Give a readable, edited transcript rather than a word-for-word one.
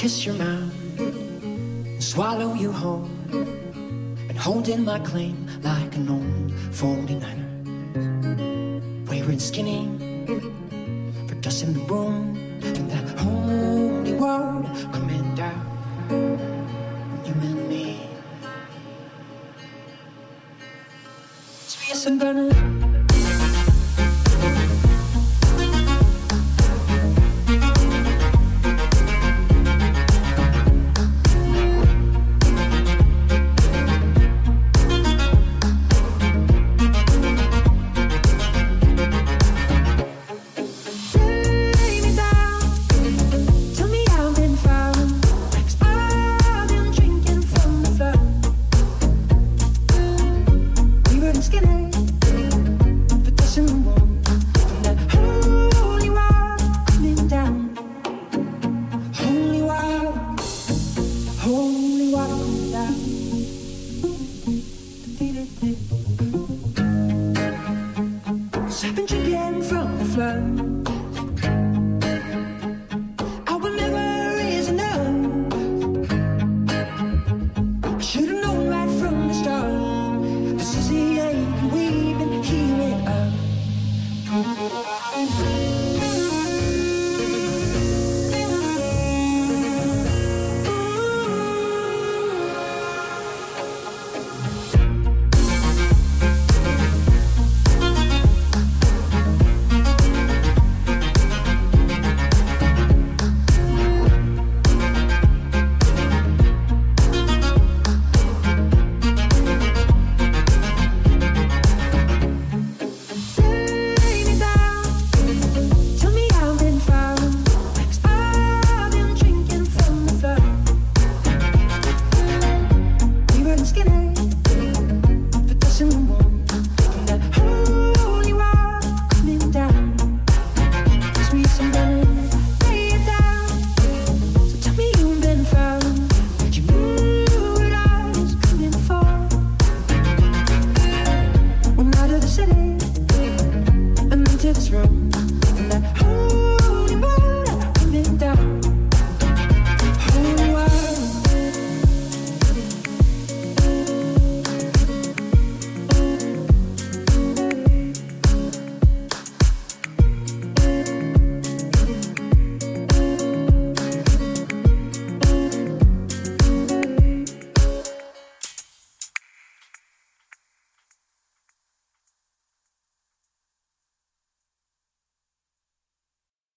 kiss your mouth and swallow you whole, and holding my claim like an old 49er, wearing skinny for dust in the room, and that holy word coming down, you and me. Sweet and burning. This room, and that